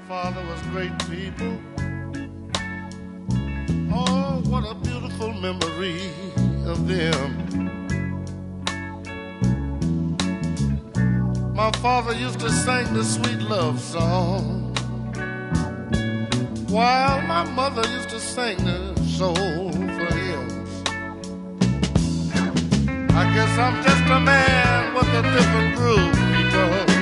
father was great people. Oh, what a beautiful memory of them. My father used to sing the sweet love song, while my mother used to sing the soulful hymns. I guess I'm just a man with a different groove, people.